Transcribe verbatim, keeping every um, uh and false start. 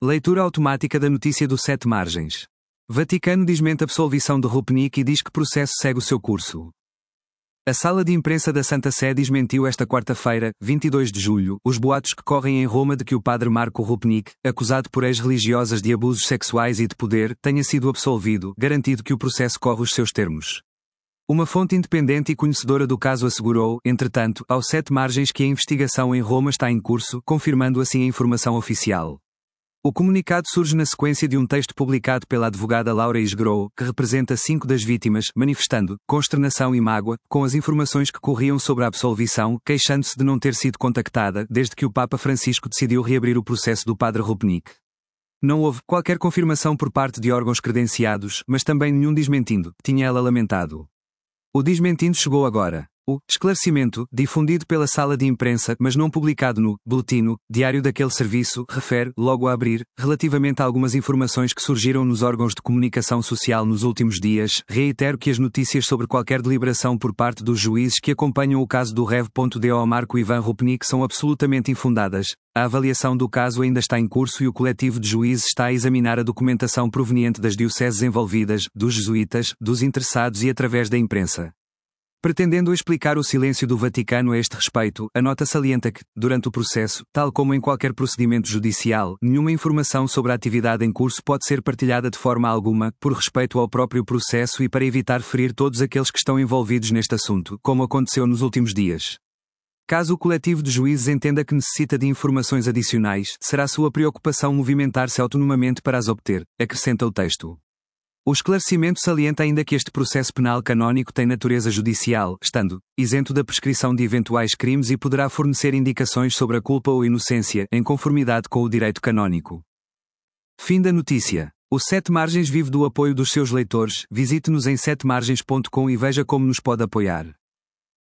Leitura automática da notícia do Sete Margens. Vaticano desmente absolvição de Rupnik e diz que processo segue o seu curso. A sala de imprensa da Santa Sé desmentiu esta quarta-feira, vinte e dois de julho, os boatos que correm em Roma de que o padre Marco Rupnik, acusado por ex-religiosas de abusos sexuais e de poder, tenha sido absolvido, garantido que o processo corre os seus termos. Uma fonte independente e conhecedora do caso assegurou, entretanto, ao Sete Margens que a investigação em Roma está em curso, confirmando assim a informação oficial. O comunicado surge na sequência de um texto publicado pela advogada Laura Isgrou, que representa cinco das vítimas, manifestando consternação e mágoa com as informações que corriam sobre a absolvição, queixando-se de não ter sido contactada desde que o Papa Francisco decidiu reabrir o processo do padre Rupnik. Não houve qualquer confirmação por parte de órgãos credenciados, mas também nenhum desmentindo, tinha ela lamentado. O desmentindo chegou agora. O esclarecimento, difundido pela sala de imprensa, mas não publicado no boletim diário daquele serviço, refere, logo a abrir, relativamente a algumas informações que surgiram nos órgãos de comunicação social nos últimos dias. Reitero que as notícias sobre qualquer deliberação por parte dos juízes que acompanham o caso do Rev.do Marco Ivan Rupnik são absolutamente infundadas. A avaliação do caso ainda está em curso e o coletivo de juízes está a examinar a documentação proveniente das dioceses envolvidas, dos jesuítas, dos interessados e através da imprensa. Pretendendo explicar o silêncio do Vaticano a este respeito, a nota salienta que, durante o processo, tal como em qualquer procedimento judicial, nenhuma informação sobre a atividade em curso pode ser partilhada de forma alguma, por respeito ao próprio processo e para evitar ferir todos aqueles que estão envolvidos neste assunto, como aconteceu nos últimos dias. Caso o coletivo de juízes entenda que necessita de informações adicionais, será sua preocupação movimentar-se autonomamente para as obter, acrescenta o texto. O esclarecimento salienta ainda que este processo penal canónico tem natureza judicial, estando isento da prescrição de eventuais crimes e poderá fornecer indicações sobre a culpa ou inocência, em conformidade com o direito canónico. Fim da notícia. O Sete Margens vive do apoio dos seus leitores. Visite-nos em sete margens ponto com e veja como nos pode apoiar.